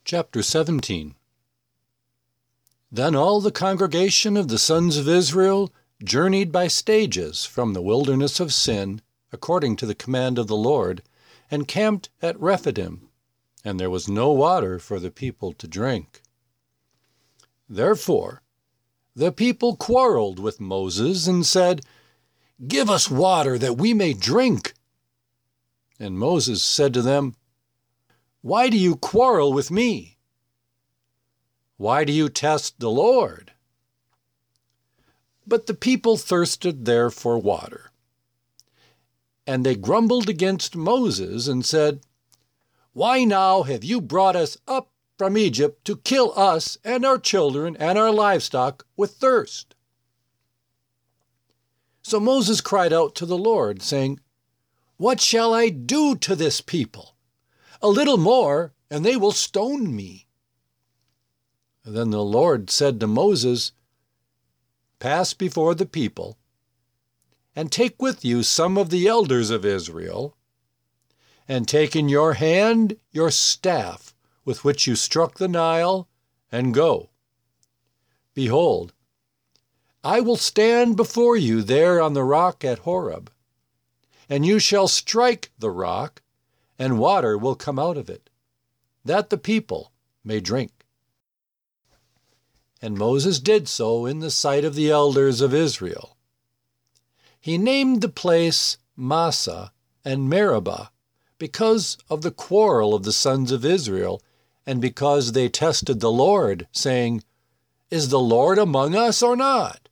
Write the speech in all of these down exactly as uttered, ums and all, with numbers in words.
Chapter seventeen. Then all the congregation of the sons of Israel journeyed by stages from the wilderness of Sin, according to the command of the Lord, and camped at Rephidim, and there was no water for the people to drink. Therefore the people quarreled with Moses and said, "Give us water that we may drink." And Moses said to them, "Why do you quarrel with me? Why do you test the Lord?" But the people thirsted there for water. And they grumbled against Moses and said, "Why now have you brought us up from Egypt to kill us and our children and our livestock with thirst?" So Moses cried out to the Lord, saying, "What shall I do to this people? A little more, and they will stone me." Then the Lord said to Moses, "Pass before the people, and take with you some of the elders of Israel, and take in your hand your staff with which you struck the Nile, and go. Behold, I will stand before you there on the rock at Horeb, and you shall strike the rock, and water will come out of it, that the people may drink." And Moses did so in the sight of the elders of Israel. He named the place Massah and Meribah because of the quarrel of the sons of Israel, and because they tested the Lord, saying, "Is the Lord among us or not?"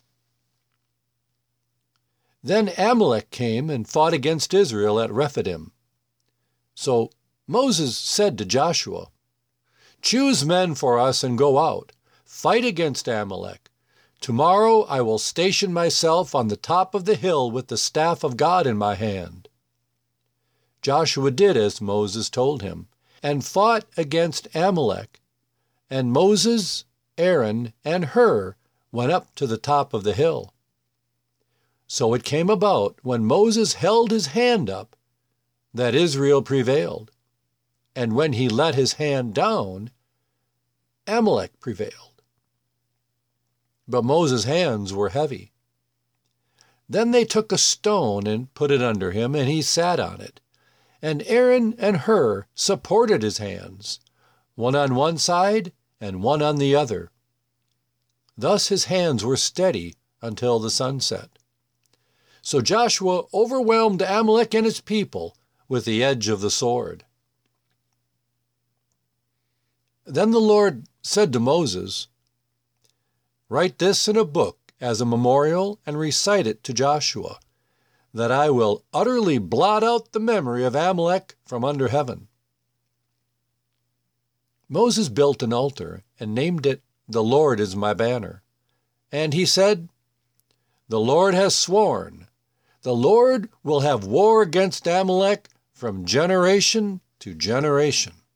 Then Amalek came and fought against Israel at Rephidim. So Moses said to Joshua, "Choose men for us and go out. Fight against Amalek. Tomorrow I will station myself on the top of the hill with the staff of God in my hand." Joshua did as Moses told him, and fought against Amalek. And Moses, Aaron, and Hur went up to the top of the hill. So it came about, when Moses held his hand up, that Israel prevailed, and when he let his hand down, Amalek prevailed. But Moses' hands were heavy. Then they took a stone and put it under him, and he sat on it. And Aaron and Hur supported his hands, one on one side and one on the other. Thus his hands were steady until the sun set. So Joshua overwhelmed Amalek and his people with the edge of the sword. Then the Lord said to Moses, "Write this in a book as a memorial and recite it to Joshua, that I will utterly blot out the memory of Amalek from under heaven." Moses built an altar and named it, "The Lord is my banner." And he said, "The Lord has sworn, the Lord will have war against Amalek from generation to generation."